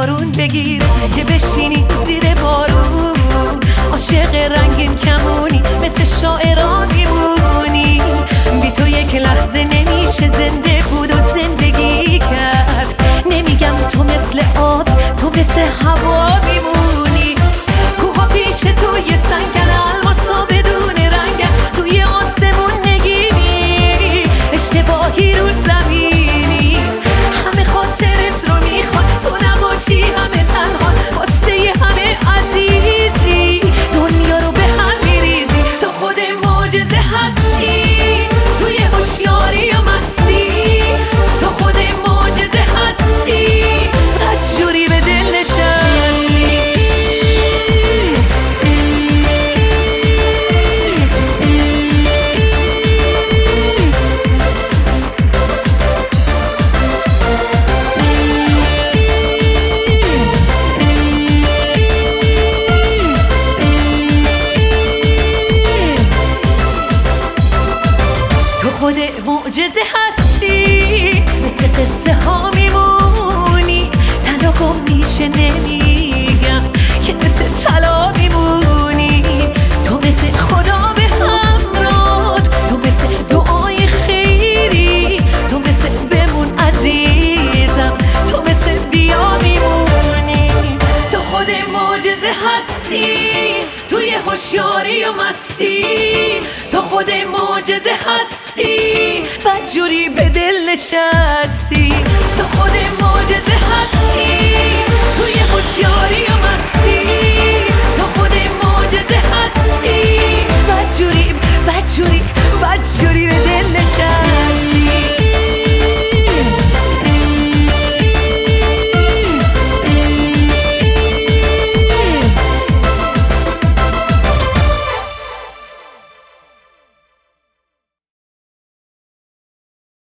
بارون بگیر که بشینی زیر بارون، عاشق رنگین کمونی مثل شاعران میمونی. بی تو یک لحظه نمیشه زنده بود و زندگی کرد. نمیگم تو مثل آب، تو مثل هوا میمونی. کوها پیش تو یه سنگن، الماسا بدون رنگن، توی آسمون نگینی، اشتباهی رو زمینی. همه خاطرت رو میخواد تو نباشی، همه تنها واسه همه عزیزی، دنیا رو به هم میریزی. تو خود معجزه هستی، توی هوشیاری و مستی. تو خود معجزه هستی، بدجوری به دل نشستی. خود معجزه هستی، مثل قصه ها میمونی. تنها گم میشه نمیگم که مثل طلا میمونی. تو مثل خدا به همراهت، تو مثل دعای خیری، تو مثل بمون عزیزم، تو مثل بیا میمونی. تو خود معجزه هستی، توی هوشیاری و مستی. تو خود معجزه هستی، بدجوری به دل نشستی. تو خود معجزه هستی.